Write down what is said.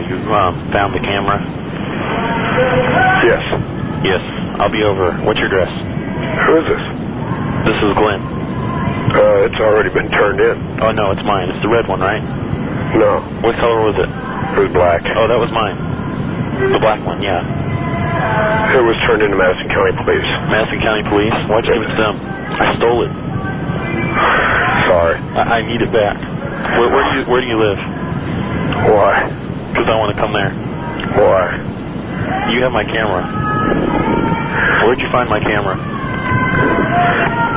you found the camera? Yes. Yes, I'll be over. What's your address? Who is this? This is Glenn. It's already been turned in. Oh, no, it's mine. It's the red one, right? No. What color was it? It was black. Oh, that was mine. The black one, yeah. It was turned into Madison County Police. Madison County Police? Why'd you give it to them? I stole it. Sorry. I need it back. Where do you live? Why? Because I want to come there. Why? You have my camera. Where'd you find my camera?